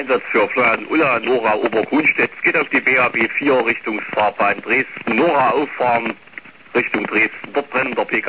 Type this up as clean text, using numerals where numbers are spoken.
Einsatz für Florian Ulla, Nora Obergrunstedt. Es geht auf die BAB 4 Richtungsfahrbahn Dresden. Nora auffahren Richtung Dresden. Dort brennen der PKW.